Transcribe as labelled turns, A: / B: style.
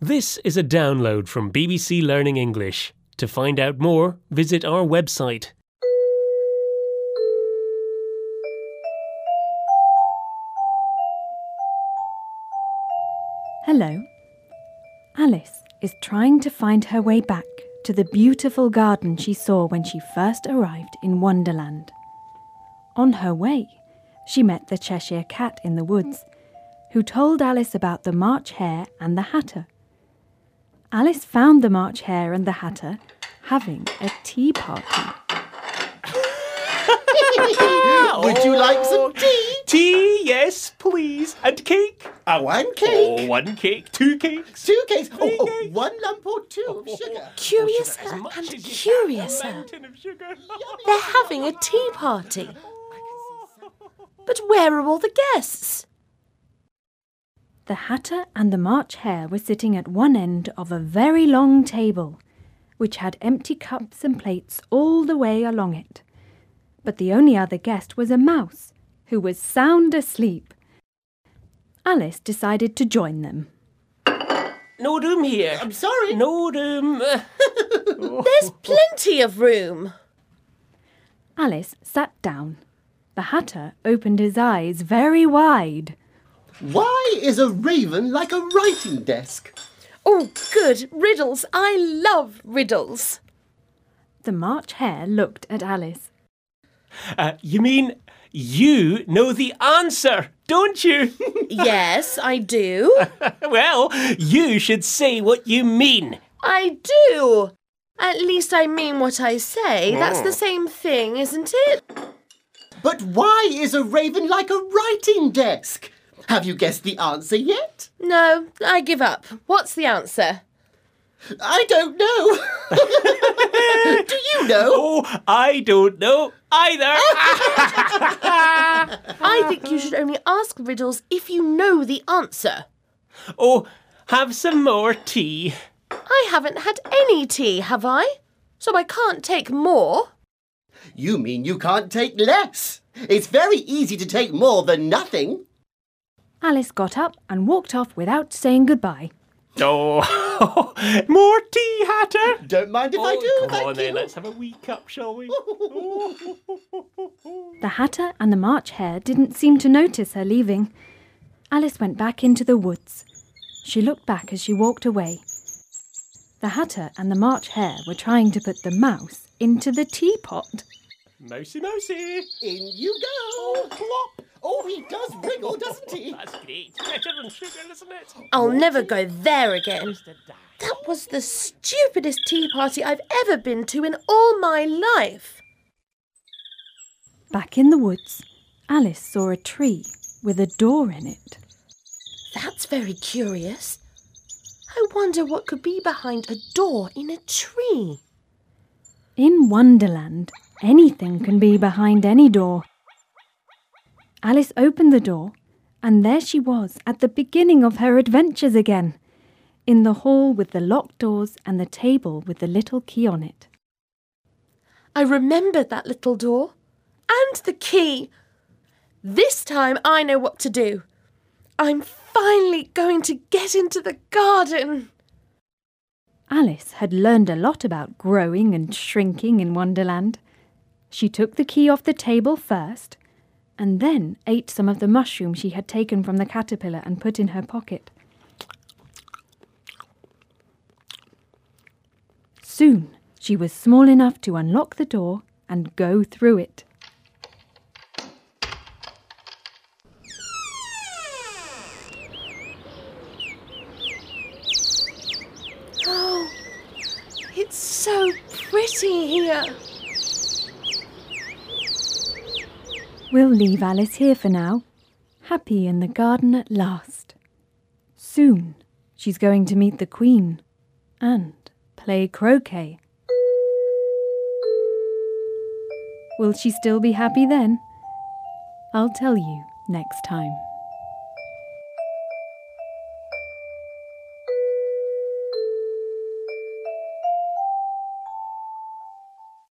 A: This is a download from BBC Learning English. To find out more, visit our website.
B: Hello. Alice is trying to find her way back to the beautiful garden she saw when she first arrived in Wonderland. On her way, she met the Cheshire Cat in the woods, who told Alice about the March Hare and the Hatter. Alice found the March Hare and the Hatter having a tea party.
C: Would you like some tea?
A: Tea, yes, please. And cake?
C: One cake.
A: Oh, one cake, two cakes.
C: Two cakes.
A: Three
C: Oh,
A: cakes.
C: 1 lump or 2 of sugar.
D: Curiouser
A: As much
D: and
A: as you can.
D: curiouser.
A: A mountain of sugar.
D: They're having a tea party. But where are all the guests?
B: The Hatter and the March Hare were sitting at one end of a very long table, which had empty cups and plates all the way along it. But the only other guest was a mouse, who was sound asleep. Alice decided to join them.
A: No room here.
C: I'm sorry.
A: No room.
D: There's plenty of room.
B: Alice sat down. The Hatter opened his eyes very wide.
C: Why is a raven like a writing desk?
D: Oh, good. Riddles. I love riddles.
B: The March Hare looked at Alice.
A: You mean you know the answer, don't you?
D: Yes, I do.
A: Well, you should say what you mean.
D: I do. At least I mean what I say. That's the same thing, isn't it?
C: But why is a raven like a writing desk? Have you guessed the answer yet?
D: No, I give up. What's the answer?
C: I don't know. Do you know?
A: Oh, I don't know either.
D: I think you should only ask riddles if you know the answer.
A: Oh, have some more tea.
D: I haven't had any tea, have I? So I can't take more.
C: You mean you can't take less? It's very easy to take more than nothing.
B: Alice got up and walked off without saying goodbye.
A: Oh, more tea, Hatter.
C: Don't mind if I do,
A: Come
C: thank
A: on then,
C: you.
A: let's have a wee cup, shall we?
B: The Hatter and the March Hare didn't seem to notice her leaving. Alice went back into the woods. She looked back as she walked away. The Hatter and the March Hare were trying to put the mouse into the teapot.
A: Mousey, mousey.
C: In you go. Plop. Oh, he does wriggle, doesn't he?
A: That's great. Better than sugar, isn't it?
D: I'll never go there again. That was the stupidest tea party I've ever been to in all my life.
B: Back in the woods, Alice saw a tree with a door in it.
D: That's very curious. I wonder what could be behind a door in a tree.
B: In Wonderland, anything can be behind any door. Alice opened the door, and there she was at the beginning of her adventures again, in the hall with the locked doors and the table with the little key on it.
D: I remembered that little door. And the key. This time I know what to do. I'm finally going to get into the garden.
B: Alice had learned a lot about growing and shrinking in Wonderland. She took the key off the table first, and then ate some of the mushroom she had taken from the caterpillar and put in her pocket. Soon she was small enough to unlock the door and go through it.
D: Oh, it's so pretty here.
B: We'll leave Alice here for now, happy in the garden at last. Soon she's going to meet the Queen and play croquet. Will she still be happy then? I'll tell you next time.